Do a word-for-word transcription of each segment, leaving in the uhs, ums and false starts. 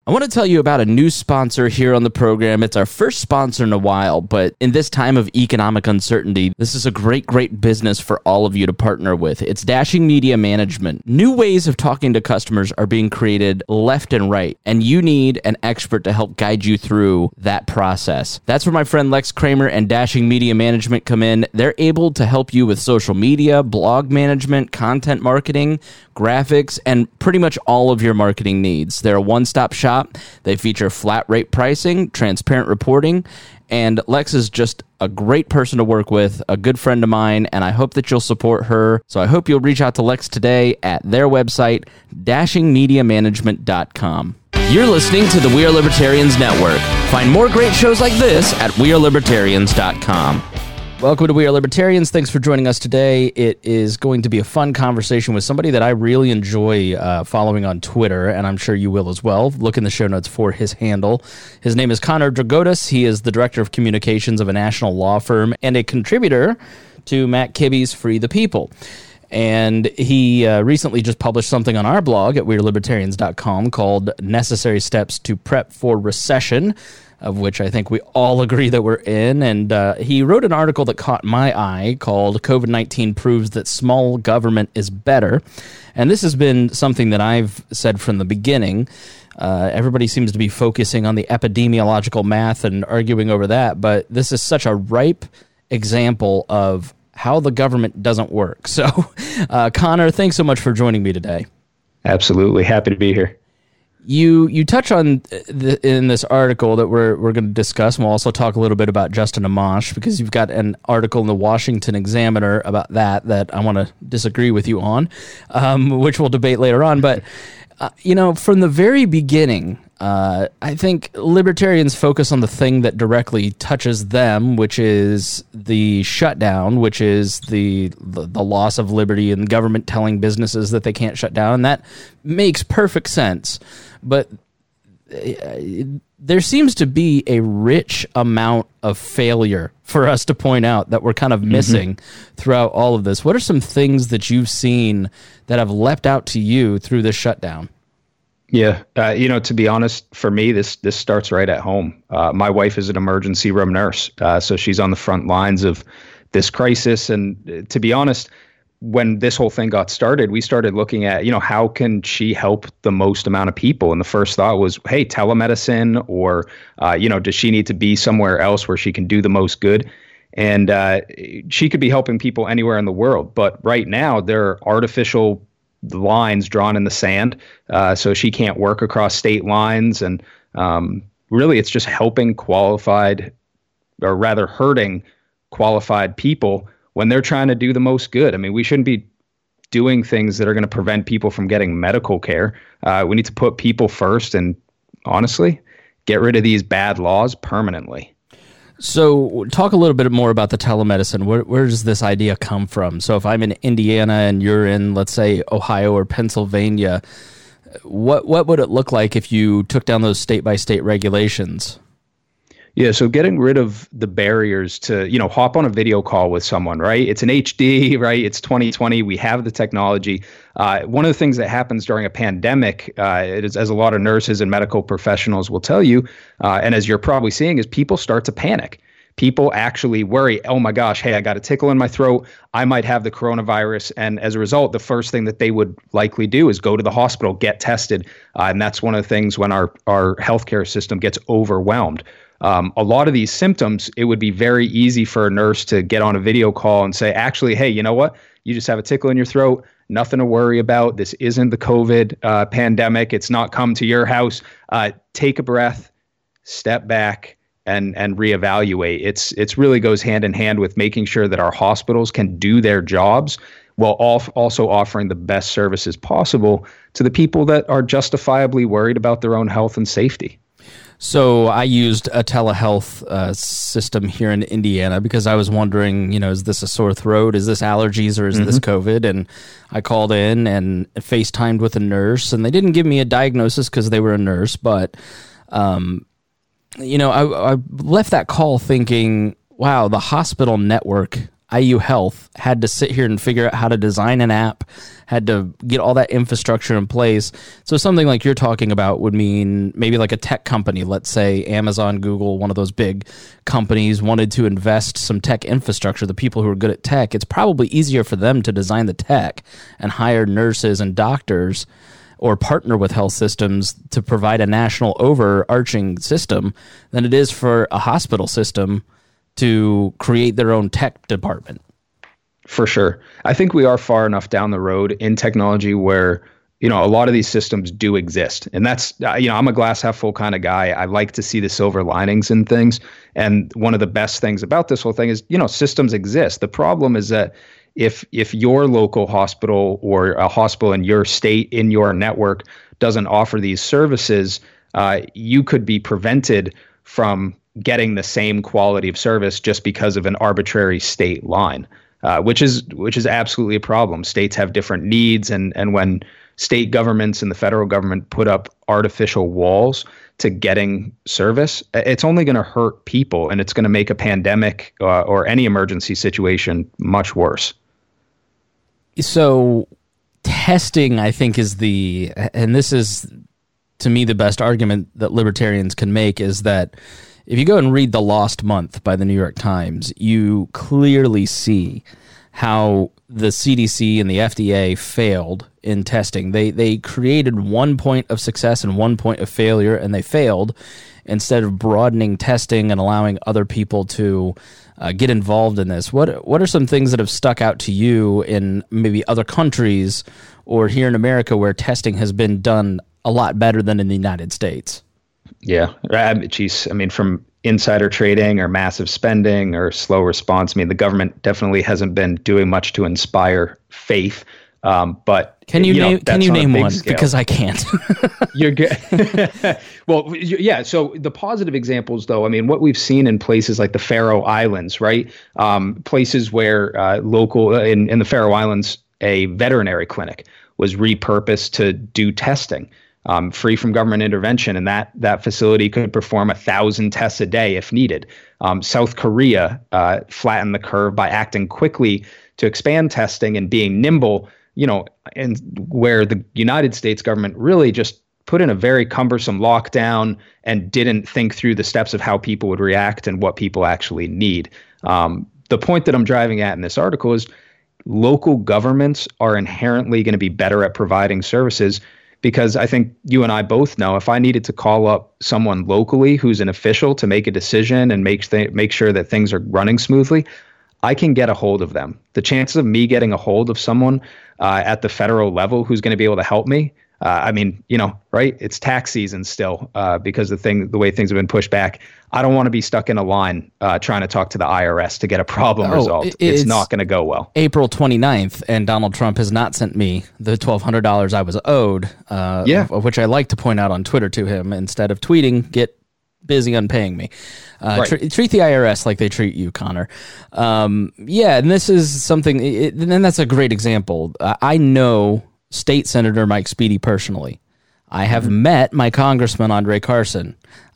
I want to tell you about a new sponsor here on the program. It's our first sponsor in a while, but in this time of economic uncertainty, this is a great, great business for all of you to partner with. It's Dashing Media Management. New ways of talking to customers are being created left and right, and you need an expert to help guide you through that process. That's where my friend Lex Kramer and Dashing Media Management come in. They're able to help you with social media, blog management, content marketing, graphics, and pretty much all of your marketing needs. They're a one-stop shop. They feature flat rate pricing, transparent reporting, and Lex is just a great person to work with, a good friend of mine, and I hope that you'll support her. So I hope you'll reach out to Lex today at their website, dashing media management dot com. You're listening to the We Are Libertarians Network. Find more great shows like this at we are libertarians dot com. Welcome to We Are Libertarians. Thanks for joining us today. It is going to be a fun conversation with somebody that I really enjoy uh, following on Twitter, and I'm sure you will as well. Look in the show notes for his handle. His name is Conor Dragotas. He is the Director of Communications of a national law firm and a contributor to Matt Kibbe's Free the People. And he uh, recently just published something on our blog at we are libertarians dot com called Necessary Steps to Prep for Recession, of which I think we all agree that we're in. And uh, he wrote an article that caught my eye called COVID nineteen Proves That Small Government is Better. And this has been something that I've said from the beginning. Uh, everybody seems to be focusing on the epidemiological math and arguing over that, but this is such a ripe example of how the government doesn't work. So, uh, Conor, thanks so much for joining me today. Absolutely. Happy to be here. You you touch on the, in this article that we're we're going to discuss, and we'll also talk a little bit about Justin Amash, because you've got an article in the Washington Examiner about that that I want to disagree with you on, um, which we'll debate later on. But, uh, you know, from the very beginning, uh, I think libertarians focus on the thing that directly touches them, which is the shutdown, which is the, the, the loss of liberty and government telling businesses that they can't shut down. And that makes perfect sense. But there seems to be a rich amount of failure for us to point out that we're kind of missing mm-hmm. throughout all of this. What are some things that you've seen that have leapt out to you through this shutdown? Yeah, uh, you know, to be honest, for me, this this starts right at home. Uh, my wife is an emergency room nurse, uh, so she's on the front lines of this crisis. And to be honest, when this whole thing got started, we started looking at, you know, how can she help the most amount of people? And the first thought was, hey, telemedicine, or, uh, you know, does she need to be somewhere else where she can do the most good? And uh, she could be helping people anywhere in the world. But right now, there are artificial lines drawn in the sand, uh, so she can't work across state lines. And um, really, it's just helping qualified, or rather hurting qualified people when they're trying to do the most good. I mean, we shouldn't be doing things that are going to prevent people from getting medical care. Uh, we need to put people first and, honestly, get rid of these bad laws permanently. So talk a little bit more about the telemedicine. Where, where does this idea come from? So if I'm in Indiana and you're in, let's say, Ohio or Pennsylvania, what what would it look like if you took down those state-by-state regulations? Yeah, so getting rid of the barriers to, you know, hop on a video call with someone, right? It's an H D, right? It's twenty twenty. We have the technology. Uh, one of the things that happens during a pandemic, uh, it is, as a lot of nurses and medical professionals will tell you, uh, and as you're probably seeing, is people start to panic. People actually worry, oh my gosh, hey, I got a tickle in my throat. I might have the coronavirus. And as a result, the first thing that they would likely do is go to the hospital, get tested. Uh, and that's one of the things when our, our healthcare system gets overwhelmed. Um, a lot of these symptoms, it would be very easy for a nurse to get on a video call and say, actually, hey, you know what? You just have a tickle in your throat. Nothing to worry about. This isn't the COVID uh, pandemic. It's not come to your house. Uh, take a breath, step back, and and reevaluate. It's it's really goes hand in hand with making sure that our hospitals can do their jobs while also offering the best services possible to the people that are justifiably worried about their own health and safety. So I used a telehealth uh, system here in Indiana because I was wondering, you know, is this a sore throat? Is this allergies or is mm-hmm. this COVID? And I called in and FaceTimed with a nurse, and they didn't give me a diagnosis because they were a nurse. But, um, you know, I, I left that call thinking, wow, the hospital network I U Health had to sit here and figure out how to design an app, had to get all that infrastructure in place. So something like you're talking about would mean maybe like a tech company, let's say Amazon, Google, one of those big companies wanted to invest some tech infrastructure. The people who are good at tech, it's probably easier for them to design the tech and hire nurses and doctors or partner with health systems to provide a national overarching system than it is for a hospital system to create their own tech department. For sure. I think we are far enough down the road in technology where, you know, a lot of these systems do exist. And that's, you know, I'm a glass half full kind of guy. I like to see the silver linings in things. And one of the best things about this whole thing is, you know, systems exist. The problem is that if if your local hospital or a hospital in your state, in your network, doesn't offer these services, uh, you could be prevented from getting the same quality of service just because of an arbitrary state line, uh, which is which is absolutely a problem. States have different needs, and and when state governments and the federal government put up artificial walls to getting service, it's only going to hurt people, and it's going to make a pandemic uh, or any emergency situation much worse. So testing, I think, is the, and this is to me the best argument that libertarians can make, is that if you go and read The Lost Month by the New York Times, you clearly see how the C D C and the F D A failed in testing. They they created one point of success and one point of failure, and they failed instead of broadening testing and allowing other people to uh, get involved in this. What what are some things that have stuck out to you in maybe other countries or here in America where testing has been done a lot better than in the United States? Yeah, geez, I mean, from insider trading or massive spending or slow response, I mean, the government definitely hasn't been doing much to inspire faith. Um, but can you, you name know, can you name one? Scale. Because I can't. You're good. Well, yeah. So the positive examples, though, I mean, what we've seen in places like the Faroe Islands, right? Um, places where uh, local uh, in, in the Faroe Islands, a veterinary clinic was repurposed to do testing. Um, free from government intervention, and that that facility could perform a thousand tests a day if needed. Um, South Korea uh, flattened the curve by acting quickly to expand testing and being nimble, you know, and where the United States government really just put in a very cumbersome lockdown and didn't think through the steps of how people would react and what people actually need. Um, the point that I'm driving at in this article is local governments are inherently going to be better at providing services. Because I think you and I both know if I needed to call up someone locally who's an official to make a decision and make th- make sure that things are running smoothly, I can get a hold of them. The chances of me getting a hold of someone uh, at the federal level who's going to be able to help me, uh, I mean, you know, right? It's tax season still uh, because the thing, the way things have been pushed back. I don't want to be stuck in a line uh, trying to talk to the I R S to get a problem oh, resolved. It, it's, it's not going to go well. April twenty-ninth, and Donald Trump has not sent me the twelve hundred dollars I was owed, uh, yeah. of, of which I like to point out on Twitter to him instead of tweeting, get busy on paying me. Uh, right. tr- treat the I R S like they treat you, Connor. Um, yeah, and this is something, it, and that's a great example. Uh, I know State Senator Mike Speedy personally. I have mm-hmm. met my Congressman Andre Carson.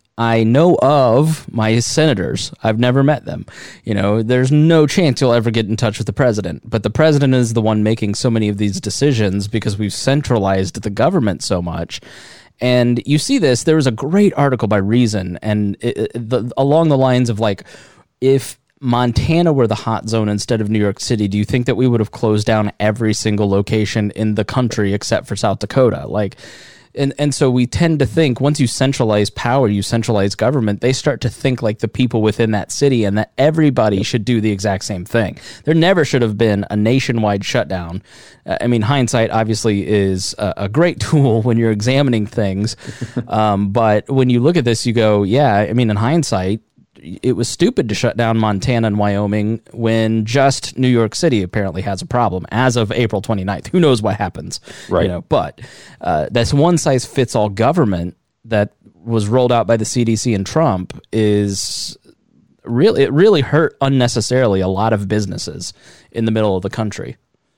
I know of my senators. I've never met them. You know, there's no chance you'll ever get in touch with the president. But the president is the one making so many of these decisions because we've centralized the government so much. And you see this, there was a great article by Reason, and it, it, the, along the lines of like, if Montana were the hot zone instead of New York City, do you think that we would have closed down every single location in the country except for South Dakota? Like, And and so we tend to think once you centralize power, you centralize government, they start to think like the people within that city and that everybody should do the exact same thing. There never should have been a nationwide shutdown. Uh, I mean, hindsight obviously is a, a great tool when you're examining things. Um, but when you look at this, you go, yeah, I mean, in hindsight, it was stupid to shut down Montana and Wyoming when just New York City apparently has a problem as of April twenty-ninth. Who knows what happens? Right. You know, but uh, this one size fits all government that was rolled out by the C D C and Trump is really, it really hurt unnecessarily a lot of businesses in the middle of the country.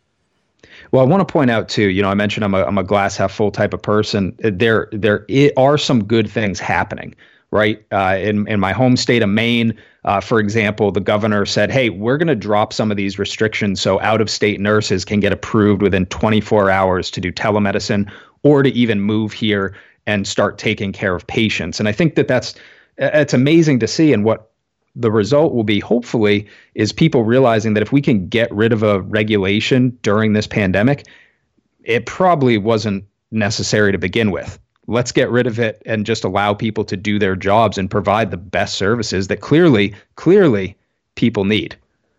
Well, I want to point out too, you know, I mentioned I'm a, I'm a glass half full type of person. There, there are some good things happening. right? Uh, in, in my home state of Maine, uh, for example, the governor said, hey, we're going to drop some of these restrictions so out-of-state nurses can get approved within twenty-four hours to do telemedicine or to even move here and start taking care of patients. And I think that that's it's amazing to see. And what the result will be, hopefully, is people realizing that if we can get rid of a regulation during this pandemic, it probably wasn't necessary to begin with. Let's get rid of it and just allow people to do their jobs and provide the best services that clearly, clearly people need.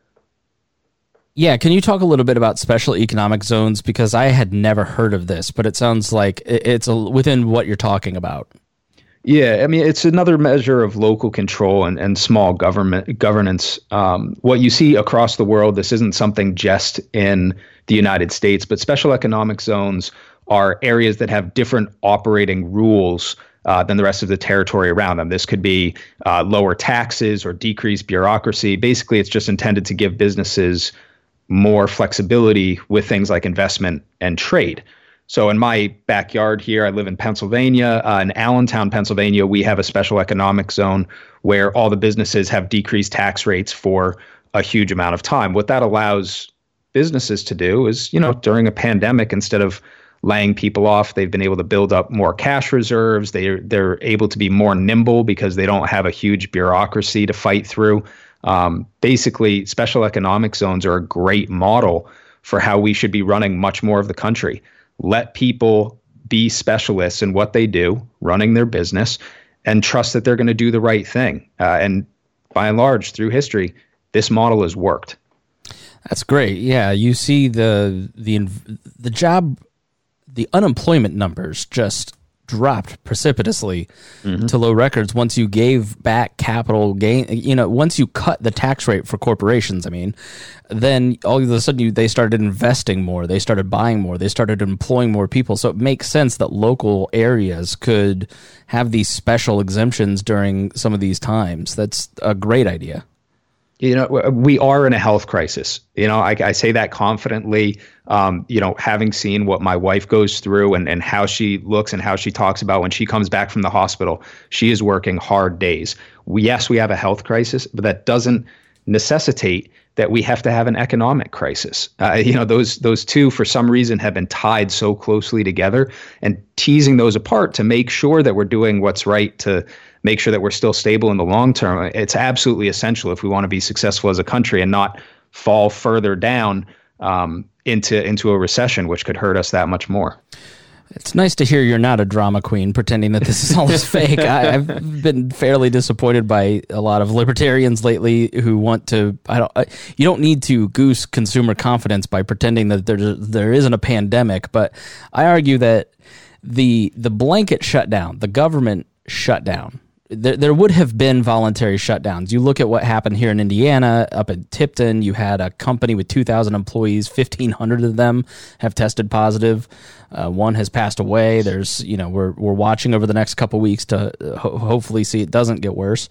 Yeah, can you talk a little bit about special economic zones? Because I had never heard of this, but it sounds like it's a, within what you're talking about. Yeah, I mean, it's another measure of local control and, and small government governance. Um, what you see across the world, this isn't something just in the United States, but special economic zones are areas that have different operating rules uh, than the rest of the territory around them. This could be uh, lower taxes or decreased bureaucracy. Basically, it's just intended to give businesses more flexibility with things like investment and trade. So in my backyard here, I live in Pennsylvania. Uh, in Allentown, Pennsylvania, we have a special economic zone where all the businesses have decreased tax rates for a huge amount of time. What that allows businesses to do is, you know, during a pandemic, instead of laying people off, they've been able to build up more cash reserves. They're, they're able to be more nimble because they don't have a huge bureaucracy to fight through. Um, basically, special economic zones are a great model for how we should be running much more of the country. Let people be specialists in what they do, running their business, and trust that they're going to do the right thing. Uh, and by and large, through history, this model has worked. That's great. Yeah, you see the the the job, the unemployment numbers just dropped precipitously mm-hmm. to low records once you gave back capital gain. You know, once you cut the tax rate for corporations, I mean, then all of a sudden you, they started investing more, they started buying more, they started employing more people. So it makes sense that local areas could have these special exemptions during some of these times. That's a great idea. You know, we are in a health crisis. You know, I, I say that confidently, um, you know, having seen what my wife goes through and, and how she looks and how she talks about when she comes back from the hospital. She is working hard days. We, yes, we have a health crisis, but that doesn't necessitate that we have to have an economic crisis. Uh, you know, those those two, for some reason, have been tied so closely together, and teasing those apart to make sure that we're doing what's right to make sure that we're still stable in the long term. It's absolutely essential if we want to be successful as a country and not fall further down um, into into a recession, which could hurt us that much more. It's nice to hear you're not a drama queen pretending that this is all this fake. I, I've been fairly disappointed by a lot of libertarians lately who want to. I don't. I, you don't need to goose consumer confidence by pretending that there there isn't a pandemic. But I argue that the the blanket shutdown, the government shutdown, There, there would have been voluntary shutdowns. You look at what happened here in Indiana, up in Tipton. You had a company with two thousand employees. fifteen hundred of them have tested positive. Uh, one has passed away. There's, you know, we're we're watching over the next couple weeks to ho- hopefully see it doesn't get worse.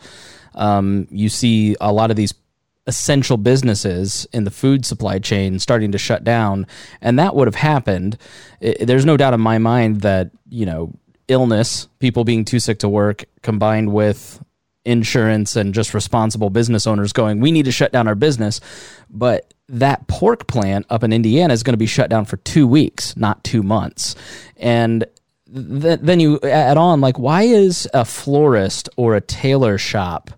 Um, you see a lot of these essential businesses in the food supply chain starting to shut down, and that would have happened. It, there's no doubt in my mind that, you know, illness, people being too sick to work, combined with insurance and just responsible business owners going, we need to shut down our business. But that pork plant up in Indiana is going to be shut down for two weeks, not two months. And th- then you add on, like, why is a florist or a tailor shop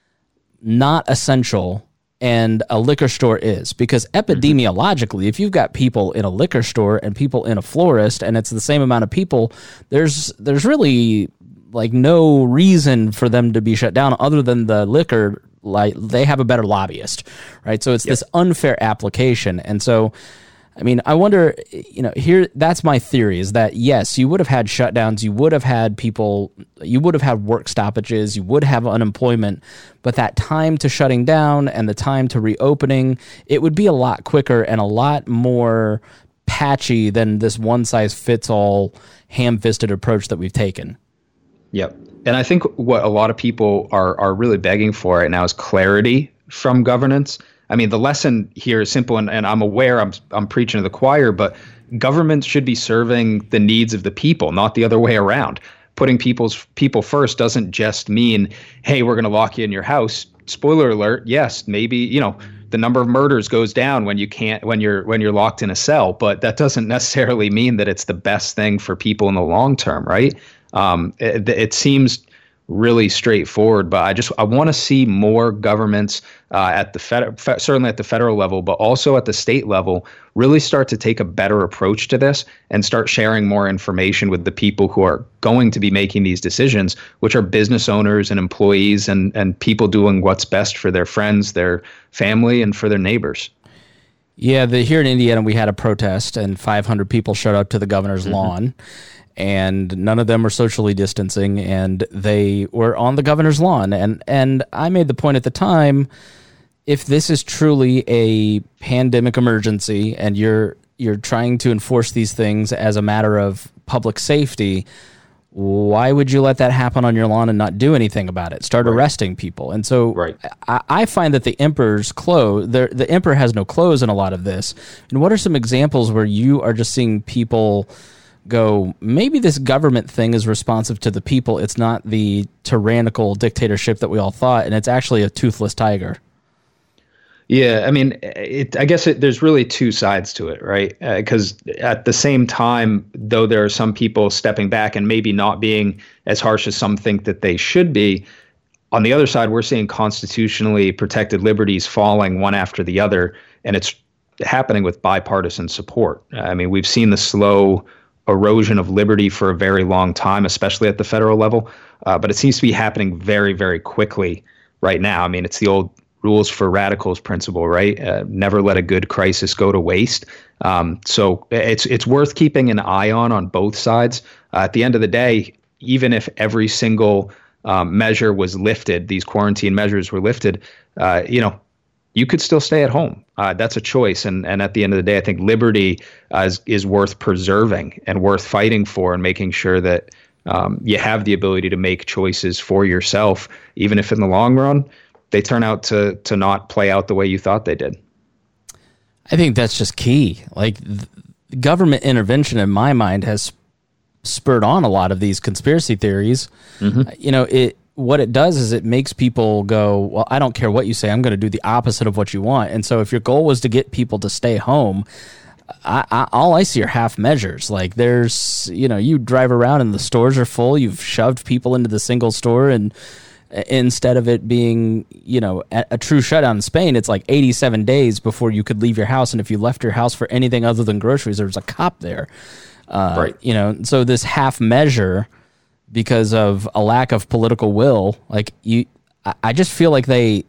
not essential and a liquor store is? Because epidemiologically, if you've got people in a liquor store and people in a florist and it's the same amount of people, there's there's really like no reason for them to be shut down other than the liquor, like they have a better lobbyist, right? So it's yep. this unfair application. And so, I mean, I wonder, you know, here, that's my theory, is that yes, you would have had shutdowns, you would have had people, you would have had work stoppages, you would have unemployment, but that time to shutting down and the time to reopening, it would be a lot quicker and a lot more patchy than this one-size-fits-all ham-fisted approach that we've taken. Yep. And I think what a lot of people are are really begging for right now is clarity from governance. I mean, the lesson here is simple, and, and I'm aware I'm I'm preaching to the choir, but governments should be serving the needs of the people, not the other way around. putting people's people first doesn't just mean, hey, we're going to lock you in your house. Spoiler alert, yes, maybe, you know, the number of murders goes down when you can't when you're when you're locked in a cell, but that doesn't necessarily mean that it's the best thing for people in the long term, right? Um, it, it seems really straightforward, but I just I want to see more governments uh, at the fed, fe- certainly at the federal level, but also at the state level, really start to take a better approach to this and start sharing more information with the people who are going to be making these decisions, which are business owners and employees and and people doing what's best for their friends, their family, and for their neighbors. Yeah, the, here in Indiana, we had a protest, and five hundred people showed up to the governor's mm-hmm. lawn. And none of them were socially distancing, and they were on the governor's lawn. And and I made the point at the time, if this is truly a pandemic emergency and you're you're trying to enforce these things as a matter of public safety, why would you let that happen on your lawn and not do anything about it? Start right. arresting people. And so right. I, I find that the emperor's clothes, the, the emperor has no clothes in a lot of this. And what are some examples where you are just seeing people go, maybe this government thing is responsive to the people. It's not the tyrannical dictatorship that we all thought, and it's actually a toothless tiger. Yeah, I mean, it, I guess it, there's really two sides to it, right? Because uh, at the same time, though there are some people stepping back and maybe not being as harsh as some think that they should be, on the other side, we're seeing constitutionally protected liberties falling one after the other, and it's happening with bipartisan support. I mean, we've seen the slow erosion of liberty for a very long time, especially at the federal level. Uh, but it seems to be happening very, very quickly right now. I mean, it's the old rules for radicals principle, right? Uh, never let a good crisis go to waste. Um, so it's it's worth keeping an eye on on both sides. Uh, at the end of the day, even if every single um, measure was lifted, these quarantine measures were lifted, uh, you know, you could still stay at home. Uh, that's a choice. And and at the end of the day, I think liberty uh, is, is worth preserving and worth fighting for, and making sure that um, you have the ability to make choices for yourself, even if in the long run they turn out to to not play out the way you thought they did. I think that's just key. Like, government intervention, in my mind, has spurred on a lot of these conspiracy theories. Mm-hmm. You know, it. What it does is it makes people go, well, I don't care what you say. I'm going to do the opposite of what you want. And so if your goal was to get people to stay home, I, I, all I see are half measures. Like, there's, you know, you drive around and the stores are full. You've shoved people into the single store, and instead of it being, you know, a, a true shutdown in Spain, it's like eighty-seven days before you could leave your house. And if you left your house for anything other than groceries, there's a cop there. Uh, right. You know, so this half measure, because of a lack of political will, like you, I just feel like they,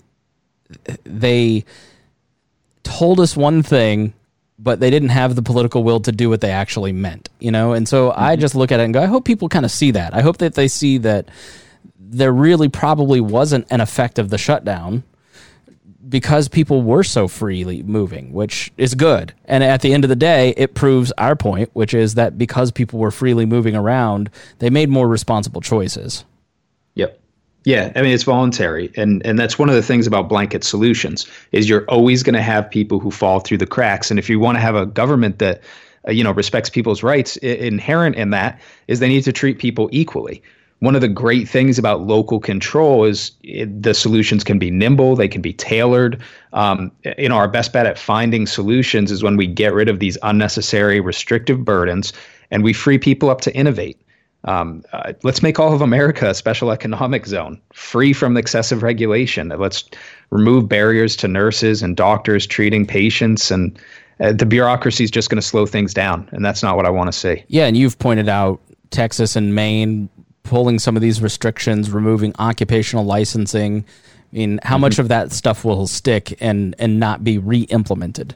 they told us one thing, but they didn't have the political will to do what they actually meant, you know? And so mm-hmm. I just look at it and go, I hope people kind of see that. I hope that they see that there really probably wasn't an effect of the shutdown, because people were so freely moving, which is good. And at the end of the day, it proves our point, which is that because people were freely moving around, they made more responsible choices. Yep. Yeah, I mean, it's voluntary. And and that's one of the things about blanket solutions, is you're always going to have people who fall through the cracks. And if you want to have a government that, uh, you know, respects people's rights, I- inherent in that is they need to treat people equally. One of the great things about local control is it, the solutions can be nimble, they can be tailored. Um, you know, our best bet at finding solutions is when we get rid of these unnecessary restrictive burdens and we free people up to innovate. Um, uh, let's make all of America a special economic zone, free from excessive regulation. Let's remove barriers to nurses and doctors treating patients, and uh, the bureaucracy is just going to slow things down, and that's not what I want to see. Yeah, and you've pointed out Texas and Maine pulling some of these restrictions, removing occupational licensing. I mean, how mm-hmm. much of that stuff will stick and and not be re-implemented?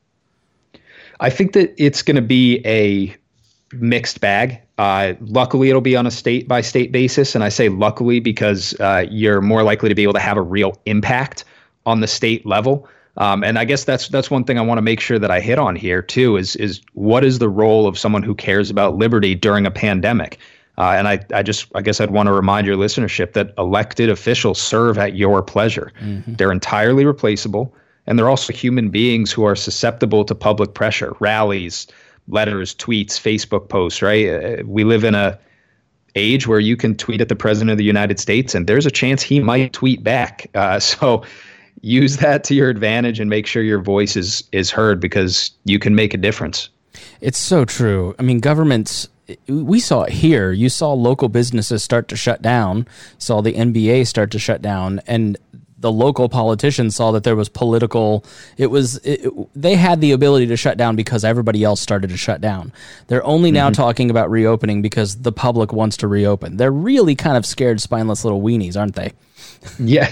I think that it's going to be a mixed bag. Uh, luckily, it'll be on a state by state basis. And I say luckily because uh, you're more likely to be able to have a real impact on the state level. Um, and I guess that's that's one thing I want to make sure that I hit on here, too, is is what is the role of someone who cares about liberty during a pandemic? Uh, and I, I just, I guess I'd want to remind your listenership that elected officials serve at your pleasure. Mm-hmm. They're entirely replaceable, and they're also human beings who are susceptible to public pressure, rallies, letters, tweets, Facebook posts, right? Uh, we live in a age where you can tweet at the president of the United States and there's a chance he might tweet back. Uh, so use that to your advantage and make sure your voice is is heard, because you can make a difference. It's so true. I mean, governments, we saw it here. You saw local businesses start to shut down, saw the N B A start to shut down, and the local politicians saw that there was political, it was, it, they had the ability to shut down because everybody else started to shut down. They're only now mm-hmm. talking about reopening because the public wants to reopen. They're really kind of scared, spineless little weenies, aren't they? Yeah,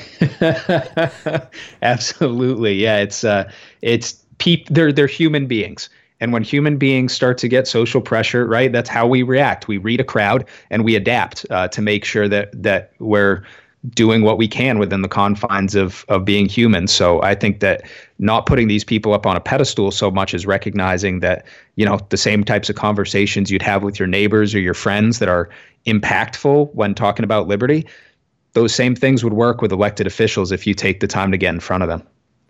absolutely. Yeah, it's, uh, it's, peop- they're, they're human beings. And when human beings start to get social pressure, right, that's how we react. We read a crowd and we adapt uh, to make sure that that we're doing what we can within the confines of of being human. So I think that not putting these people up on a pedestal so much as recognizing that, you know, the same types of conversations you'd have with your neighbors or your friends that are impactful when talking about liberty, those same things would work with elected officials if you take the time to get in front of them.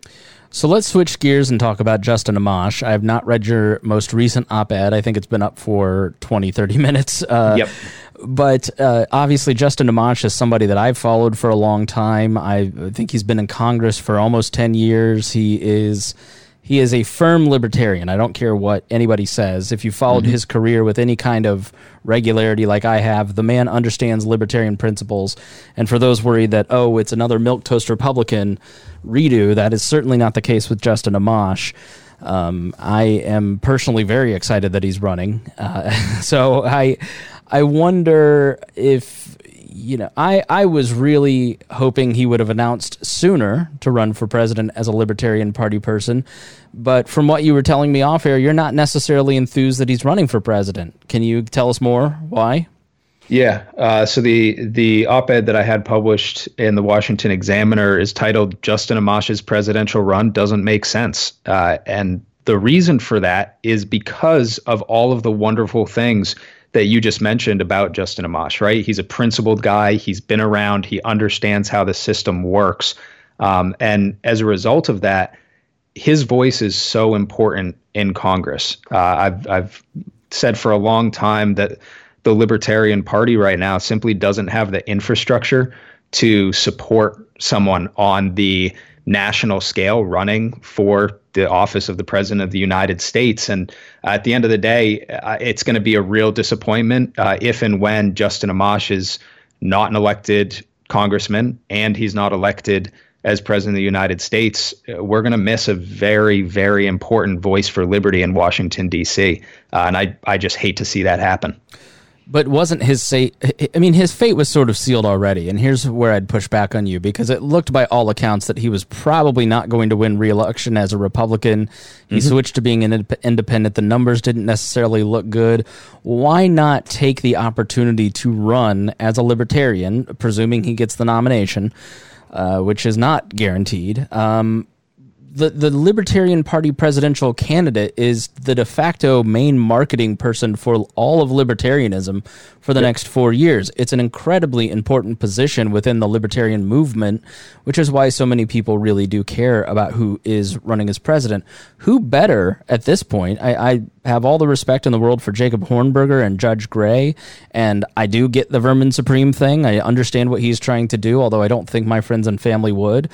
So let's switch gears and talk about Justin Amash. I have not read your most recent op-ed. I think it's been up for twenty, thirty minutes. Uh, yep. But uh, obviously, Justin Amash is somebody that I've followed for a long time. I think he's been in Congress for almost ten years. He is he is a firm libertarian. I don't care what anybody says. If you followed mm-hmm. his career with any kind of regularity like I have, the man understands libertarian principles. And for those worried that, oh, it's another milquetoast Republican redo, that is certainly not the case with Justin Amash. Um, I am personally very excited that he's running. Uh, so I I wonder if, you know, I, I was really hoping he would have announced sooner to run for president as a Libertarian Party person. But from what you were telling me off air, you're not necessarily enthused that he's running for president. Can you tell us more why? Yeah. Uh, so the the op-ed that I had published in the Washington Examiner is titled "Justin Amash's Presidential Run Doesn't Make Sense." Uh, and the reason for that is because of all of the wonderful things that you just mentioned about Justin Amash, right? He's a principled guy. He's been around. He understands how the system works. Um, and as a result of that, his voice is so important in Congress. Uh, I've I've said for a long time that the Libertarian Party right now simply doesn't have the infrastructure to support someone on the national scale running for the office of the President of the United States. And uh, at the end of the day, uh, it's going to be a real disappointment uh, if and when Justin Amash is not an elected congressman and he's not elected as President of the United States. We're going to miss a very, very important voice for liberty in Washington, D C. Uh, and I, I just hate to see that happen. But wasn't his fate, I mean, his fate was sort of sealed already. And here's where I'd push back on you, because it looked by all accounts that he was probably not going to win re-election as a Republican. He mm-hmm. switched to being an independent. The numbers didn't necessarily look good. Why not take the opportunity to run as a Libertarian, presuming he gets the nomination, uh, which is not guaranteed? Um, The the Libertarian Party presidential candidate is the de facto main marketing person for all of libertarianism for the yep. next four years. It's an incredibly important position within the libertarian movement, which is why so many people really do care about who is running as president. Who better at this point? I, I have all the respect in the world for Jacob Hornberger and Judge Gray, and I do get the Vermin Supreme thing. I understand what he's trying to do, although I don't think my friends and family would.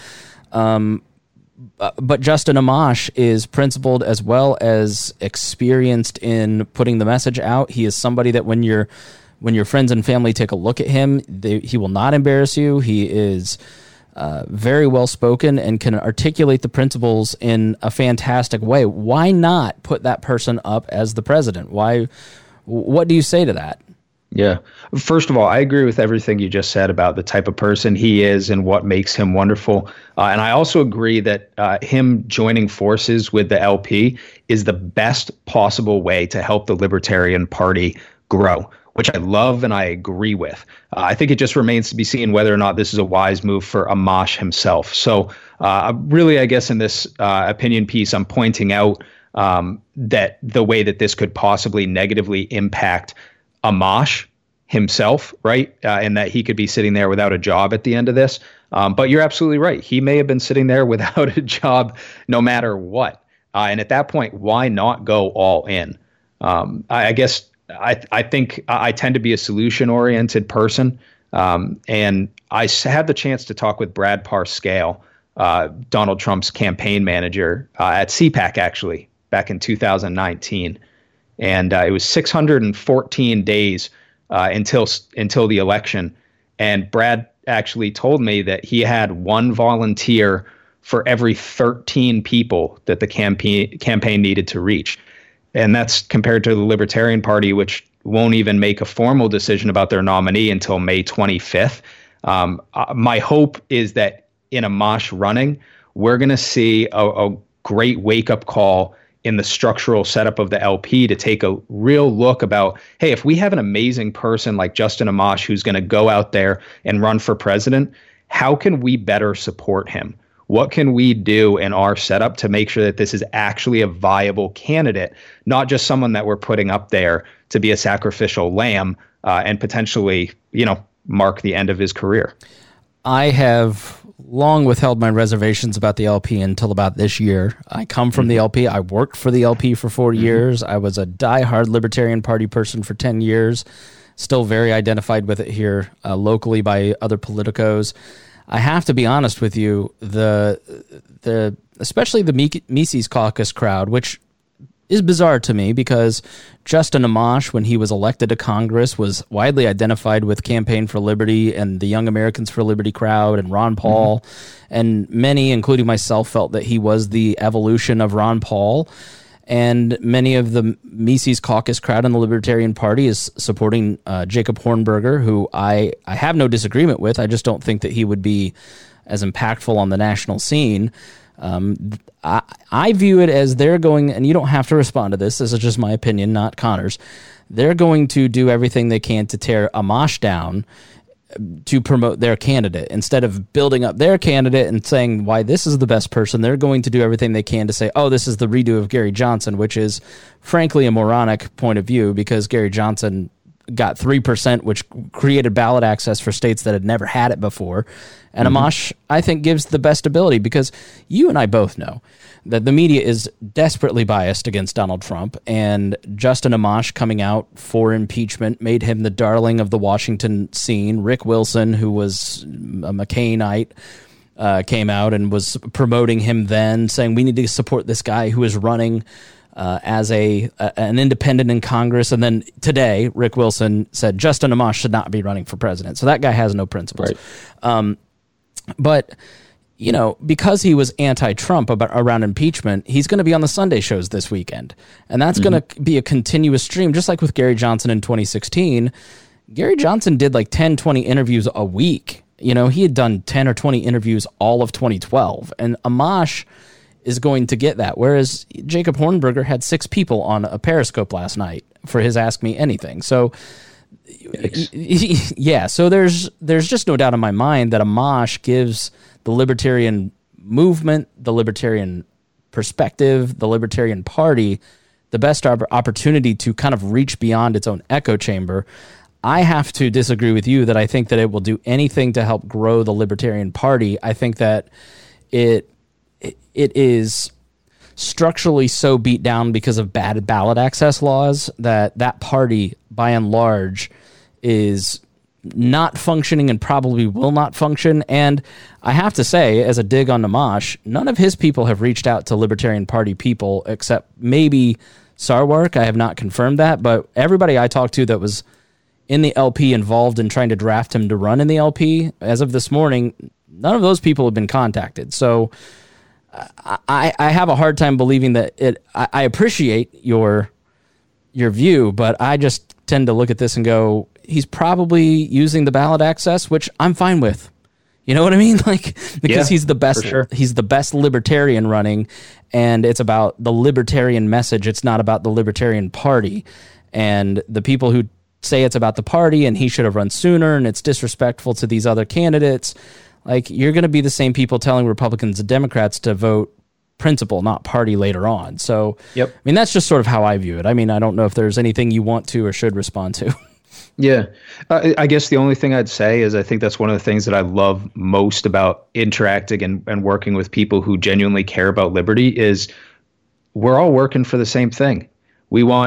Um, But Justin Amash is principled as well as experienced in putting the message out. He is somebody that when your when your friends and family take a look at him, they, he will not embarrass you. He is uh, very well spoken and can articulate the principles in a fantastic way. Why not put that person up as the president? Why? What do you say to that? Yeah. First of all, I agree with everything you just said about the type of person he is and what makes him wonderful. Uh, and I also agree that uh, him joining forces with the L P is the best possible way to help the Libertarian Party grow, which I love and I agree with. Uh, I think it just remains to be seen whether or not this is a wise move for Amash himself. So uh, really, I guess in this uh, opinion piece, I'm pointing out um, that the way that this could possibly negatively impact Amash himself, right? Uh, and that he could be sitting there without a job at the end of this. Um, but you're absolutely right. He may have been sitting there without a job no matter what. Uh, and at that point, why not go all in? Um, I, I guess I, I think I tend to be a solution-oriented person. Um, and I had the chance to talk with Brad Parscale, uh, Donald Trump's campaign manager uh, at C PAC, actually, back in two thousand nineteen. And uh, it was six hundred fourteen days uh, until until the election. And Brad actually told me that he had one volunteer for every thirteen people that the campaign campaign needed to reach. And that's compared to the Libertarian Party, which won't even make a formal decision about their nominee until May twenty-fifth. Um, uh, my hope is that in Amash running, we're going to see a, a great wake-up call in the structural setup of the L P to take a real look about, hey, if we have an amazing person like Justin Amash who's going to go out there and run for president, how can we better support him? What can we do in our setup to make sure that this is actually a viable candidate, not just someone that we're putting up there to be a sacrificial lamb uh, and potentially, you know, mark the end of his career? I have long withheld my reservations about the L P until about this year. I come from mm-hmm. the L P. I worked for the L P for four mm-hmm. years. I was a diehard Libertarian Party person for ten years, still very identified with it here uh, locally by other politicos. I have to be honest with you, the the especially the Mises Caucus crowd, which is bizarre to me because Justin Amash, when he was elected to Congress, was widely identified with Campaign for Liberty and the Young Americans for Liberty crowd and Ron Paul. Mm-hmm. And many, including myself, felt that he was the evolution of Ron Paul. And many of the Mises Caucus crowd in the Libertarian Party is supporting uh, Jacob Hornberger, who I, I have no disagreement with. I just don't think that he would be as impactful on the national scene. Um, I, I view it as they're going, and you don't have to respond to this, this is just my opinion, not Connor's. They're going to do everything they can to tear Amash down to promote their candidate. Instead of building up their candidate and saying why this is the best person, they're going to do everything they can to say, oh, this is the redo of Gary Johnson, which is frankly a moronic point of view because Gary Johnson got three percent, which created ballot access for states that had never had it before. And mm-hmm. Amash, I think, gives the best ability because you and I both know that the media is desperately biased against Donald Trump, and Justin Amash coming out for impeachment made him the darling of the Washington scene. Rick Wilson, who was a McCainite, uh, came out and was promoting him then, saying we need to support this guy who is running Uh, as a, a an independent in Congress. And then today, Rick Wilson said Justin Amash should not be running for president. So that guy has no principles. Right. Um, but, you know, because he was anti-Trump about around impeachment, he's going to be on the Sunday shows this weekend. And that's mm-hmm. going to be a continuous stream, just like with Gary Johnson in twenty sixteen. Gary Johnson did like ten, twenty interviews a week. You know, he had done ten or twenty interviews all of twenty twelve. And Amash is going to get that. Whereas Jacob Hornberger had six people on a Periscope last night for his Ask Me Anything. So, yeah, so there's there's just no doubt in my mind that Amash gives the libertarian movement, the libertarian perspective, the Libertarian Party, the best opportunity to kind of reach beyond its own echo chamber. I have to disagree with you that I think that it will do anything to help grow the Libertarian Party. I think that it it is structurally so beat down because of bad ballot access laws that that party, by and large, is not functioning and probably will not function. And I have to say, as a dig on Amash, none of his people have reached out to Libertarian Party people except maybe Sarwark. I have not confirmed that, but everybody I talked to that was in the L P involved in trying to draft him to run in the L P, as of this morning, none of those people have been contacted. So I, I have a hard time believing that it. I, I appreciate your your view, but I just tend to look at this and go, he's probably using the ballot access, which I'm fine with. You know what I mean? Like because yeah, he's the best. Sure. He's the best libertarian running, and it's about the libertarian message. It's not about the Libertarian Party, and the people who say it's about the party and he should have run sooner and it's disrespectful to these other candidates. Like, you're going to be the same people telling Republicans and Democrats to vote principle, not party later on. So, yep. I mean, that's just sort of how I view it. I mean, I don't know if there's anything you want to or should respond to. Yeah. Uh, I guess the only thing I'd say is I think that's one of the things that I love most about interacting and, and working with people who genuinely care about liberty is we're all working for the same thing. We want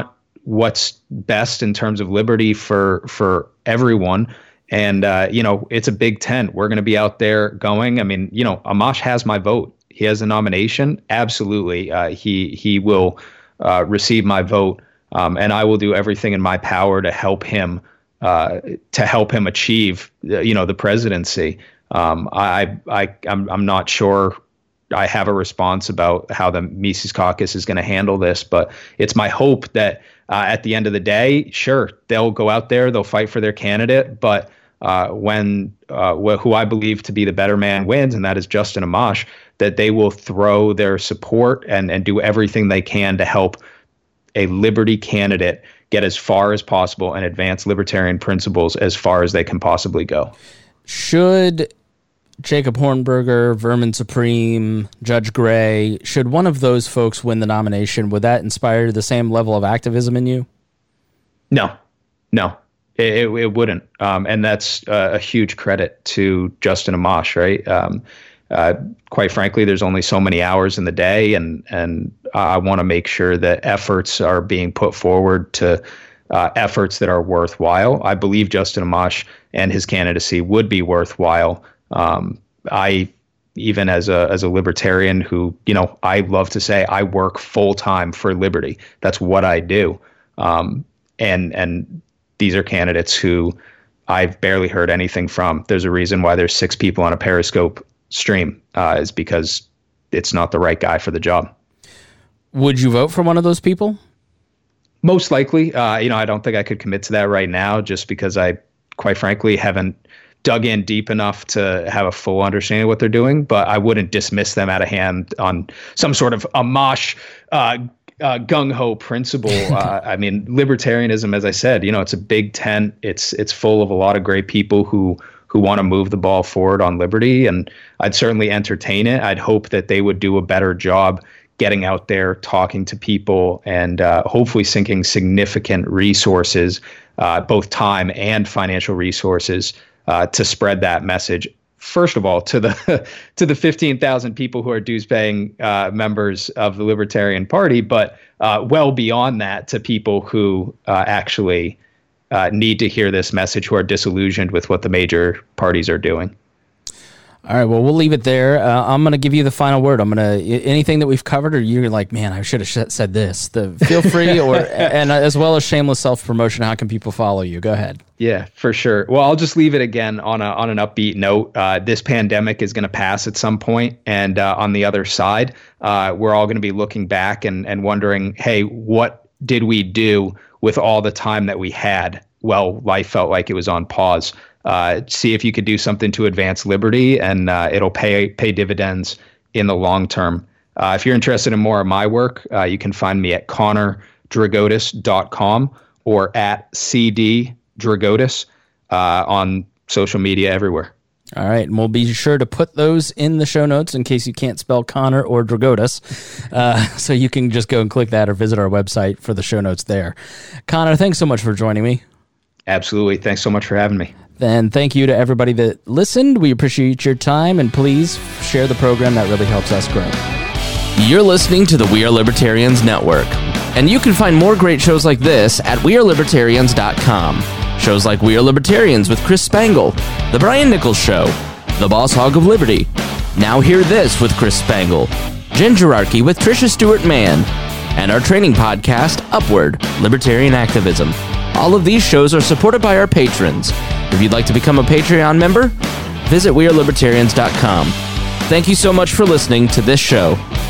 what's best in terms of liberty for for everyone. And, uh, you know, it's a big tent. We're going to be out there going. I mean, you know, Amash has my vote. He has a nomination. Absolutely. Uh, he he will uh, receive my vote. Um, and I will do everything in my power to help him uh, to help him achieve, you know, the presidency. Um, I, I, I'm, I'm not sure I have a response about how the Mises Caucus is going to handle this, but it's my hope that uh, at the end of the day, sure, they'll go out there, they'll fight for their candidate, but uh, when uh, wh- who I believe to be the better man wins, and that is Justin Amash, that they will throw their support and, and do everything they can to help a liberty candidate get as far as possible and advance libertarian principles as far as they can possibly go. Should Jacob Hornberger, Vermin Supreme, Judge Gray, should one of those folks win the nomination, would that inspire the same level of activism in you? No, no, it, it, it wouldn't. Um, and that's uh, a huge credit to Justin Amash, right? Um, uh, quite frankly, there's only so many hours in the day, and, and I want to make sure that efforts are being put forward to uh, efforts that are worthwhile. I believe Justin Amash and his candidacy would be worthwhile. Um, I, even as a as a libertarian who, you know, I love to say I work full time for liberty. That's what I do. Um, and and these are candidates who I've barely heard anything from. There's a reason why there's six people on a Periscope stream, uh, is because it's not the right guy for the job. Would you vote for one of those people? Most likely. Uh, you know, I don't think I could commit to that right now, just because I, quite frankly, haven't dug in deep enough to have a full understanding of what they're doing, but I wouldn't dismiss them out of hand on some sort of Amash uh, uh, gung-ho principle. uh, I mean, libertarianism, as I said, you know, it's a big tent. It's it's full of a lot of great people who who want to move the ball forward on liberty, and I'd certainly entertain it. I'd hope that they would do a better job getting out there, talking to people, and uh, hopefully sinking significant resources, uh, both time and financial resources, Uh, to spread that message. First of all, to the to the fifteen thousand people who are dues-paying uh, members of the Libertarian Party, but uh, well beyond that, to people who uh, actually uh, need to hear this message, who are disillusioned with what the major parties are doing. All right, well, we'll leave it there. Uh, I'm going to give you the final word. I'm going to anything that we've covered, or you're like, man, I should have sh- said this. The feel free, or and as well as shameless self promotion. How can people follow you? Go ahead. Yeah, for sure. Well, I'll just leave it again on a on an upbeat note. Uh, this pandemic is going to pass at some point, and uh, on the other side, uh, we're all going to be looking back and and wondering, hey, what did we do with all the time that we had? Well, life felt like it was on pause. Uh, see if you could do something to advance liberty, and uh, it'll pay pay dividends in the long term. Uh, if you're interested in more of my work, uh, you can find me at connor dragotis dot com or at c d dragotis uh, on social media everywhere. All right, and we'll be sure to put those in the show notes in case you can't spell Connor or Dragotis, uh, so you can just go and click that or visit our website for the show notes there. Connor, thanks so much for joining me. Absolutely. Thanks so much for having me. And thank you to everybody that listened. We appreciate your time, and please share the program. That really helps us grow. You're listening to the We Are Libertarians Network, and you can find more great shows like this at we are libertarians dot com. Shows like We Are Libertarians with Chris Spangle, The Brian Nichols Show, The Boss Hog of Liberty, Now Hear This with Chris Spangle, Gingerarchy with Tricia Stewart-Mann, and our training podcast, Upward, Libertarian Activism. All of these shows are supported by our patrons. If you'd like to become a Patreon member, visit we are libertarians dot com. Thank you so much for listening to this show.